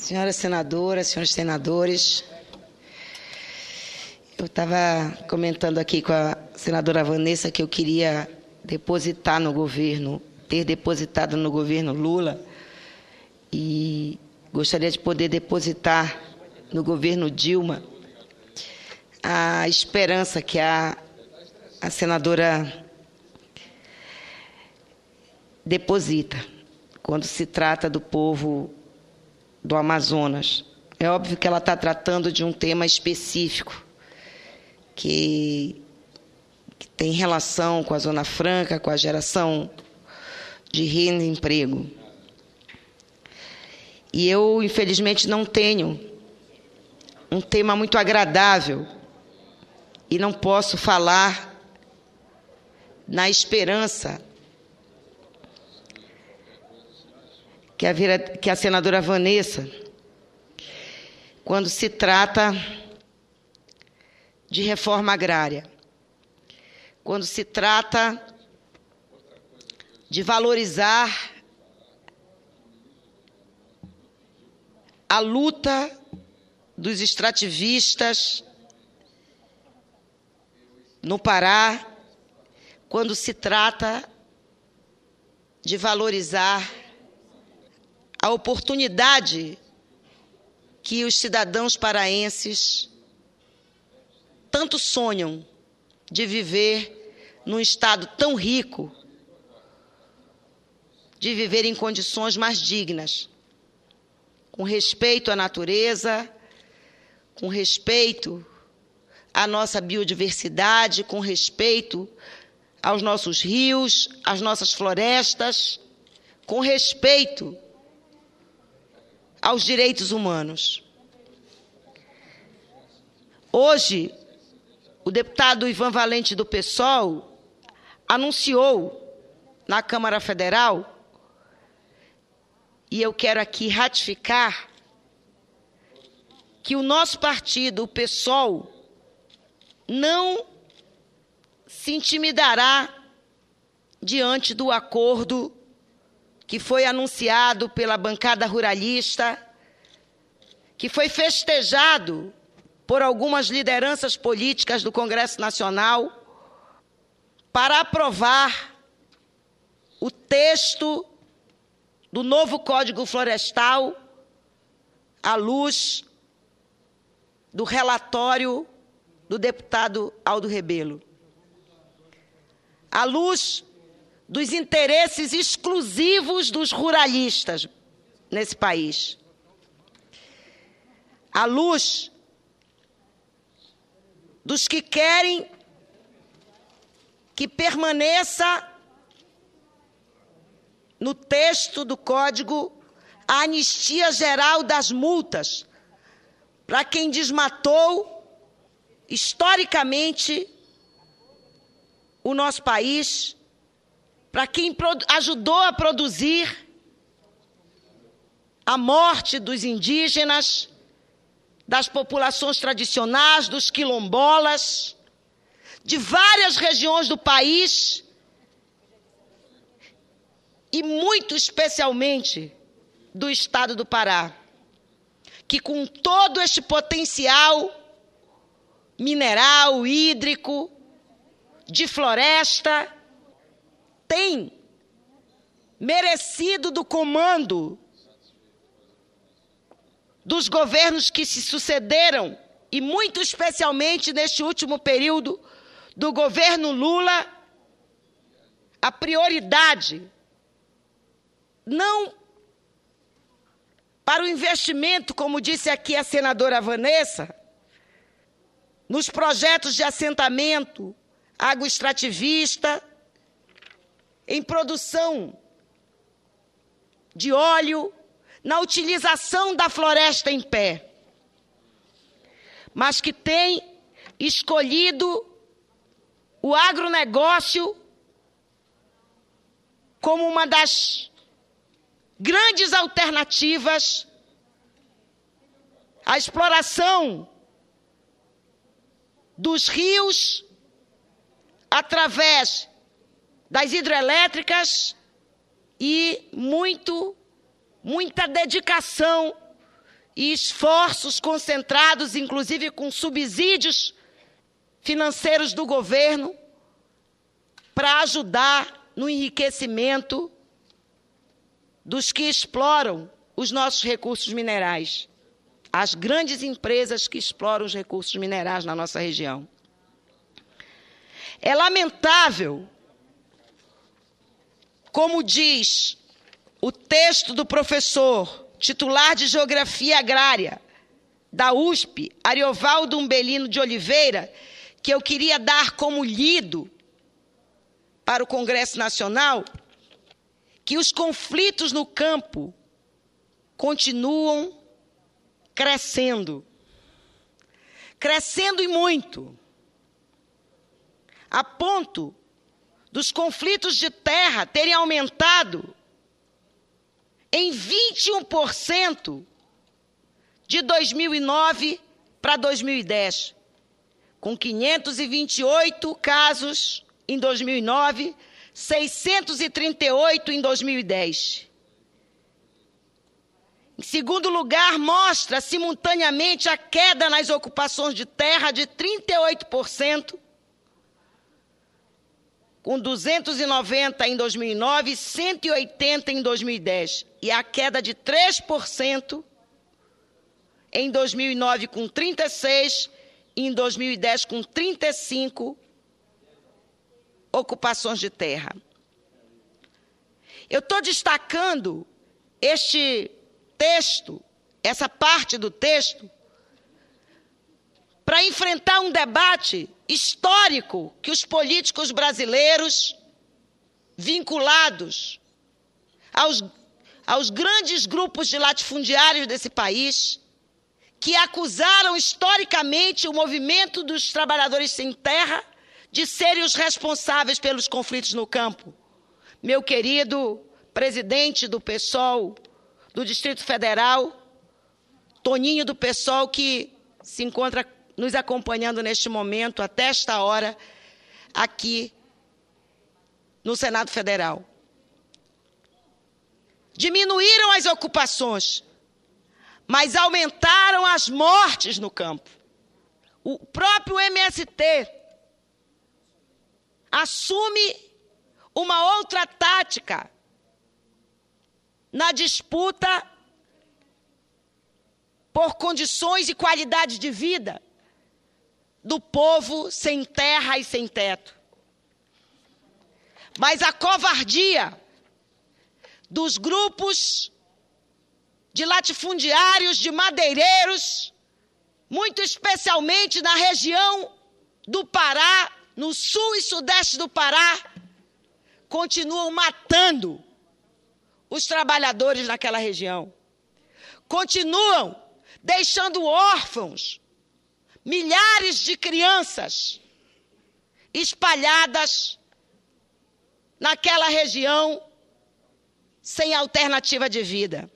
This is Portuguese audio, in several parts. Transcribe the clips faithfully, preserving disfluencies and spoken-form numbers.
Senhora senadora, senhores senadores, eu estava comentando aqui com a senadora Vanessa que eu queria depositar no governo, ter depositado no governo Lula, e gostaria de poder depositar no governo Dilma a esperança que a, a senadora deposita quando se trata do povo do Amazonas. É óbvio que ela está tratando de um tema específico que, que tem relação com a Zona Franca, com a geração de renda e emprego. E eu, infelizmente, não tenho um tema muito agradável e não posso falar na esperança que a, que a senadora Vanessa, quando se trata de reforma agrária, quando se trata de valorizar a luta dos extrativistas no Pará, quando se trata de valorizar a oportunidade que os cidadãos paraenses tanto sonham de viver num estado tão rico, de viver em condições mais dignas, com respeito à natureza, com respeito à nossa biodiversidade, com respeito aos nossos rios, às nossas florestas, com respeito aos direitos humanos. Hoje, o deputado Ivan Valente do PSOL anunciou na Câmara Federal, e eu quero aqui ratificar, que o nosso partido, o PSOL, não se intimidará diante do acordo que foi anunciado pela bancada ruralista, que foi festejado por algumas lideranças políticas do Congresso Nacional, para aprovar o texto do novo Código Florestal, à luz do relatório do deputado Aldo Rebelo, à luz dos interesses exclusivos dos ruralistas nesse país, à luz dos que querem que permaneça no texto do Código a anistia geral das multas para quem desmatou historicamente o nosso país, para quem ajudou a produzir a morte dos indígenas, das populações tradicionais, dos quilombolas, de várias regiões do país, e muito especialmente do estado do Pará, que com todo este potencial mineral, hídrico, de floresta, tem merecido do comando dos governos que se sucederam, e muito especialmente neste último período do governo Lula, a prioridade não para o investimento, como disse aqui a senadora Vanessa, nos projetos de assentamento agroextrativista, em produção de óleo, na utilização da floresta em pé, mas que tem escolhido o agronegócio como uma das grandes alternativas à exploração dos rios através das hidrelétricas e muito, muita dedicação e esforços concentrados, inclusive com subsídios financeiros do governo, para ajudar no enriquecimento dos que exploram os nossos recursos minerais, as grandes empresas que exploram os recursos minerais na nossa região. É lamentável, como diz o texto do professor titular de Geografia Agrária da U S P, Ariovaldo Umbelino de Oliveira, que eu queria dar como lido para o Congresso Nacional, que os conflitos no campo continuam crescendo. Crescendo e muito. A ponto dos conflitos de terra terem aumentado em vinte e um por cento de dois mil e nove para dois mil e dez, com quinhentos e vinte e oito casos em dois mil e nove, seiscentos e trinta e oito em dois mil e dez. Em segundo lugar, mostra simultaneamente a queda nas ocupações de terra de trinta e oito por cento, com duzentos e noventa em dois mil e nove e cento e oitenta em dois mil e dez. E a queda de três por cento em dois mil e nove com trinta e seis e em dois mil e dez com trinta e cinco ocupações de terra. Eu estou destacando este texto, essa parte do texto, para enfrentar um debate histórico que os políticos brasileiros, vinculados aos, aos grandes grupos de latifundiários desse país, que acusaram historicamente o movimento dos trabalhadores sem terra de serem os responsáveis pelos conflitos no campo. Meu querido presidente do PSOL do Distrito Federal, Toninho do PSOL, que se encontra nos acompanhando neste momento, até esta hora, aqui no Senado Federal. Diminuíram as ocupações, mas aumentaram as mortes no campo. O próprio M S T assume uma outra tática na disputa por condições e qualidade de vida do povo sem terra e sem teto. Mas a covardia dos grupos de latifundiários, de madeireiros, muito especialmente na região do Pará, no sul e sudeste do Pará, continuam matando os trabalhadores naquela região. Continuam deixando órfãos milhares de crianças espalhadas naquela região sem alternativa de vida.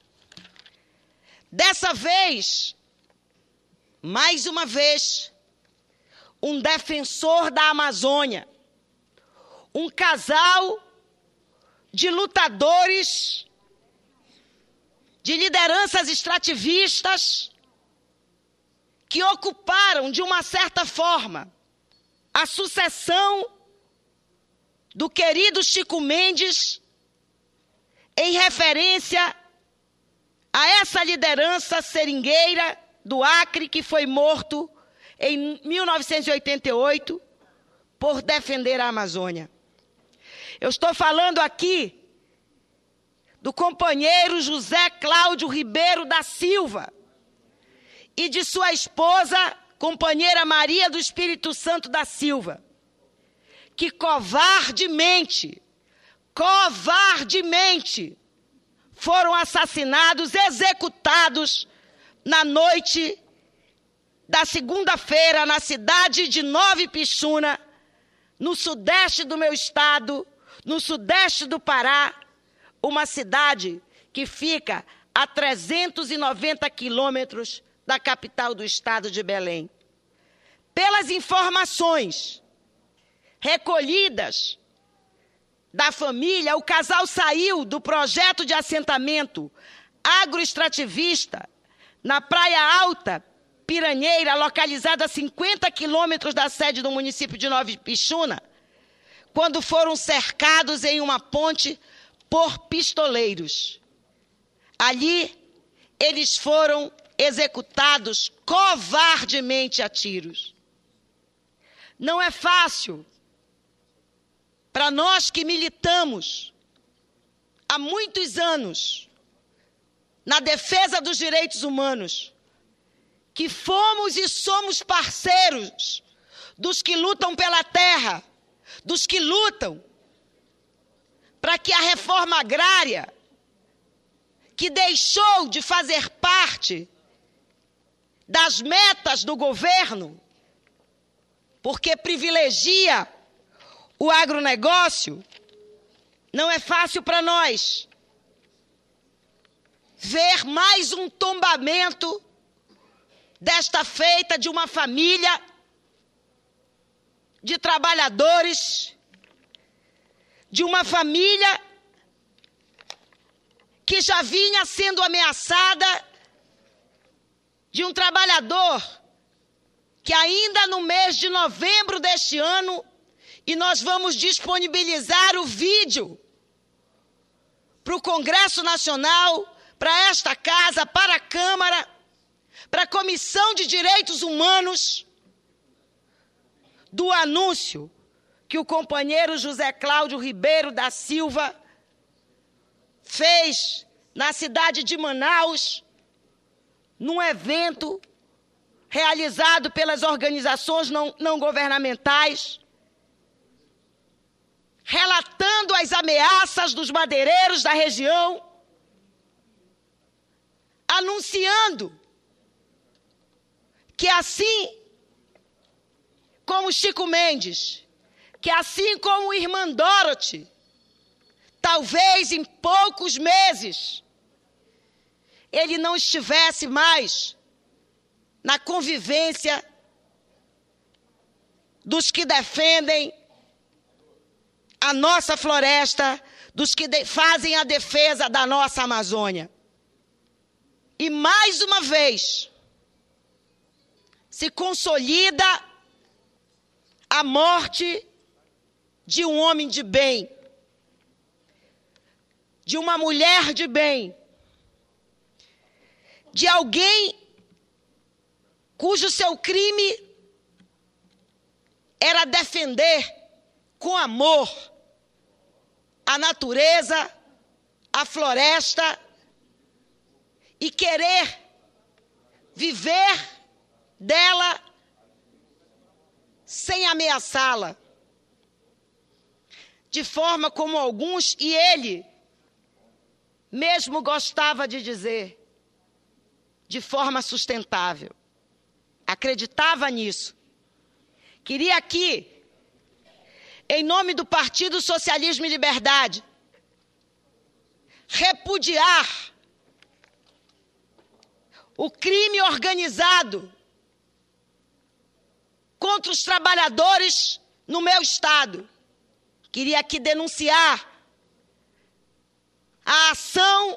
Dessa vez, mais uma vez, um defensor da Amazônia, um casal de lutadores, de lideranças extrativistas, que ocuparam, de uma certa forma, a sucessão do querido Chico Mendes, em referência a essa liderança seringueira do Acre, que foi morto em mil novecentos e oitenta e oito por defender a Amazônia. Eu estou falando aqui do companheiro José Cláudio Ribeiro da Silva e de sua esposa, companheira Maria do Espírito Santo da Silva, que covardemente, covardemente, foram assassinados, executados na noite da segunda-feira na cidade de Nova Ipixuna, no sudeste do meu estado, no sudeste do Pará, uma cidade que fica a trezentos e noventa quilômetros da capital do estado de Belém. Pelas informações recolhidas da família, o casal saiu do projeto de assentamento agroextrativista na Praia Alta, Piranheira, localizada a cinquenta quilômetros da sede do município de Nova Ipixuna, quando foram cercados em uma ponte por pistoleiros. Ali, eles foram executados covardemente a tiros. Não é fácil para nós que militamos há muitos anos na defesa dos direitos humanos, que fomos e somos parceiros dos que lutam pela terra, dos que lutam para que a reforma agrária, que deixou de fazer parte das metas do governo, porque privilegia o agronegócio, não é fácil para nós ver mais um tombamento desta feita de uma família de trabalhadores, de uma família que já vinha sendo ameaçada, de um trabalhador que ainda no mês de novembro deste ano, e nós vamos disponibilizar o vídeo para o Congresso Nacional, para esta casa, para a Câmara, para a Comissão de Direitos Humanos, do anúncio que o companheiro José Cláudio Ribeiro da Silva fez na cidade de Manaus, num evento realizado pelas organizações não, não governamentais, relatando as ameaças dos madeireiros da região, anunciando que assim como Chico Mendes, que assim como Irmã Dorothy, talvez em poucos meses ele não estivesse mais na convivência dos que defendem a nossa floresta, dos que de- fazem a defesa da nossa Amazônia. E mais uma vez se consolida a morte de um homem de bem, de uma mulher de bem, de alguém cujo seu crime era defender com amor a natureza, a floresta e querer viver dela sem ameaçá-la. De forma como alguns, e ele mesmo gostava de dizer, de forma sustentável. Acreditava nisso. Queria aqui, em nome do Partido Socialismo e Liberdade, repudiar o crime organizado contra os trabalhadores no meu estado. Queria aqui denunciar a ação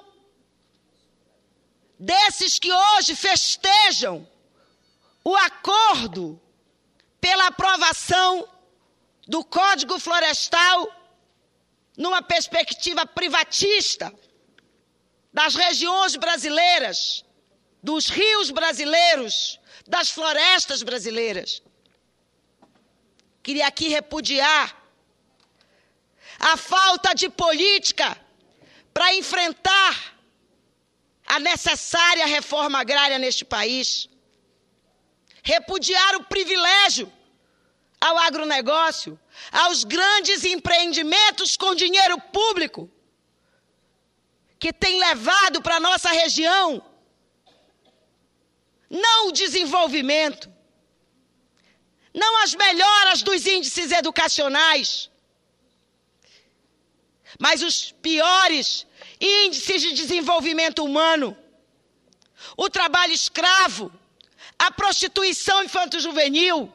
desses que hoje festejam o acordo pela aprovação do Código Florestal numa perspectiva privatista das regiões brasileiras, dos rios brasileiros, das florestas brasileiras. Queria aqui repudiar a falta de política para enfrentar a necessária reforma agrária neste país. Repudiar o privilégio ao agronegócio, aos grandes empreendimentos com dinheiro público, que tem levado para a nossa região não o desenvolvimento, não as melhoras dos índices educacionais, mas os piores índices de desenvolvimento humano, o trabalho escravo, a prostituição infanto-juvenil,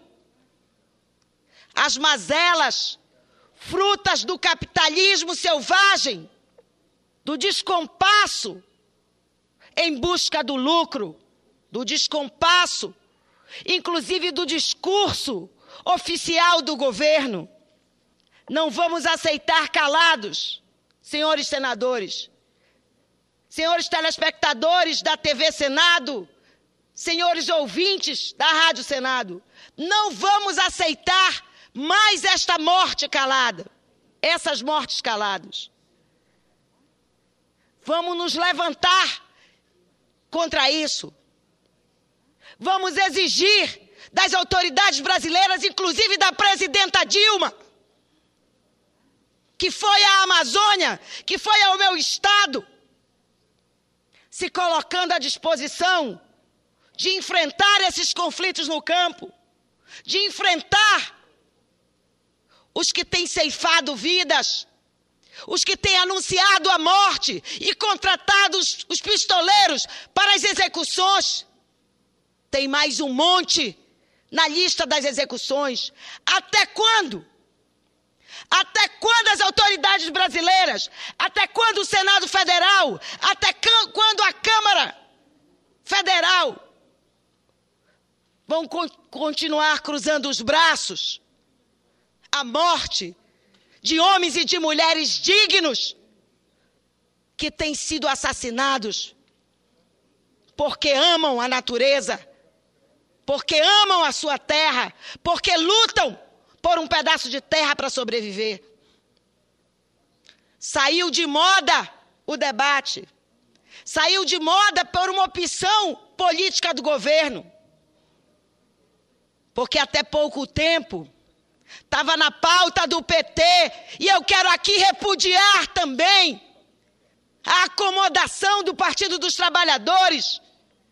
as mazelas, frutas do capitalismo selvagem, do descompasso em busca do lucro, do descompasso, inclusive do discurso oficial do governo. Não vamos aceitar calados, senhores senadores, senhores telespectadores da T V Senado, senhores ouvintes da Rádio Senado, não vamos aceitar mais esta morte calada, essas mortes caladas. Vamos nos levantar contra isso. Vamos exigir das autoridades brasileiras, inclusive da presidenta Dilma, que foi à Amazônia, que foi ao meu estado, se colocando à disposição de enfrentar esses conflitos no campo, de enfrentar os que têm ceifado vidas, os que têm anunciado a morte e contratado os, os pistoleiros para as execuções. Tem mais um monte na lista das execuções. Até quando? Até quando as autoridades brasileiras, até quando o Senado Federal, até quando a Câmara Federal vão co- continuar cruzando os braços à morte de homens e de mulheres dignos que têm sido assassinados porque amam a natureza, porque amam a sua terra, porque lutam por um pedaço de terra para sobreviver. Saiu de moda o debate. Saiu de moda por uma opção política do governo. Porque até pouco tempo estava na pauta do P T, e eu quero aqui repudiar também a acomodação do Partido dos Trabalhadores,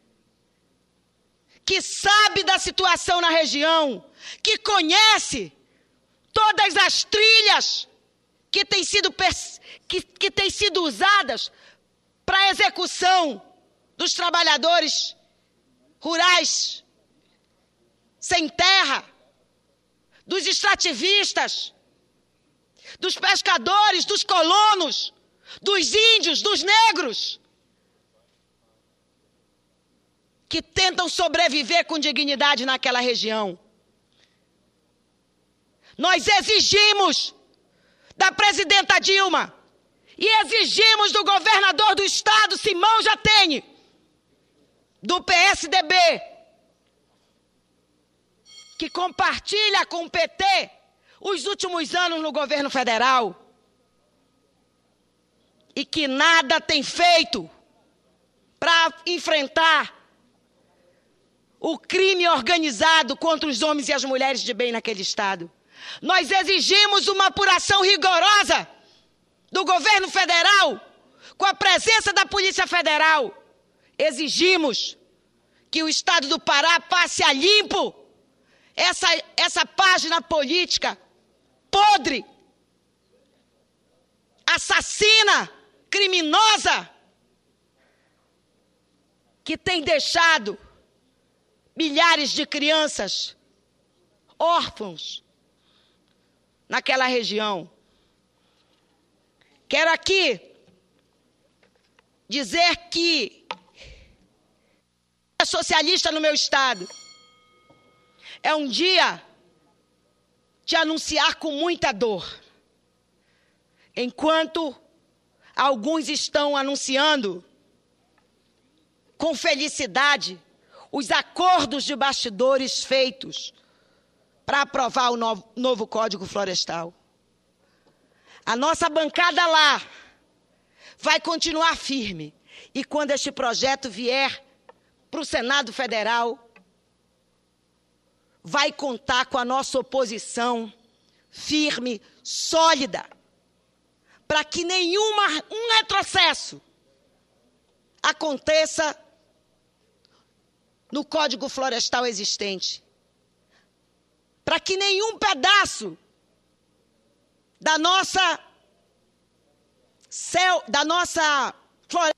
que sabe da situação na região, que conhece todas as trilhas que têm sido, que, que têm sido usadas para a execução dos trabalhadores rurais sem terra, dos extrativistas, dos pescadores, dos colonos, dos índios, dos negros, que tentam sobreviver com dignidade naquela região. Nós exigimos da presidenta Dilma e exigimos do governador do estado, Simão Jatene, do P S D B, que compartilha com o P T os últimos anos no governo federal e que nada tem feito para enfrentar o crime organizado contra os homens e as mulheres de bem naquele estado. Nós exigimos uma apuração rigorosa do governo federal, com a presença da Polícia Federal. Exigimos que o estado do Pará passe a limpo essa, essa página política podre, assassina, criminosa, que tem deixado milhares de crianças órfãos naquela região. Quero aqui dizer que é socialista no meu estado. É um dia de anunciar com muita dor. Enquanto alguns estão anunciando com felicidade os acordos de bastidores feitos para aprovar o novo, novo Código Florestal. A nossa bancada lá vai continuar firme. E quando este projeto vier para o Senado Federal, vai contar com a nossa oposição firme, sólida, para que nenhuma, um retrocesso aconteça no Código Florestal existente. Para que nenhum pedaço da nossa, céu, da nossa floresta,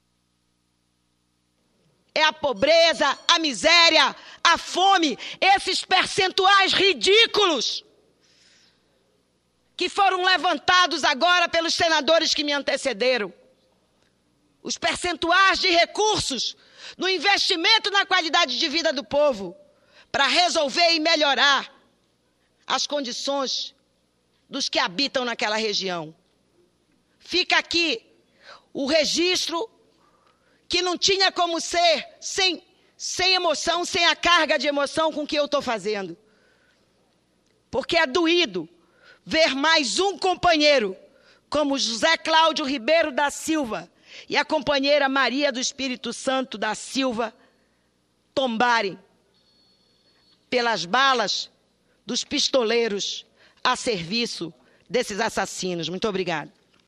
é a pobreza, a miséria, a fome, esses percentuais ridículos que foram levantados agora pelos senadores que me antecederam. Os percentuais de recursos no investimento na qualidade de vida do povo, para resolver e melhorar as condições dos que habitam naquela região. Fica aqui o registro que não tinha como ser sem, sem emoção, sem a carga de emoção com que eu estou fazendo. Porque é doído ver mais um companheiro, como José Cláudio Ribeiro da Silva e a companheira Maria do Espírito Santo da Silva, tombarem pelas balas dos pistoleiros a serviço desses assassinos. Muito obrigada.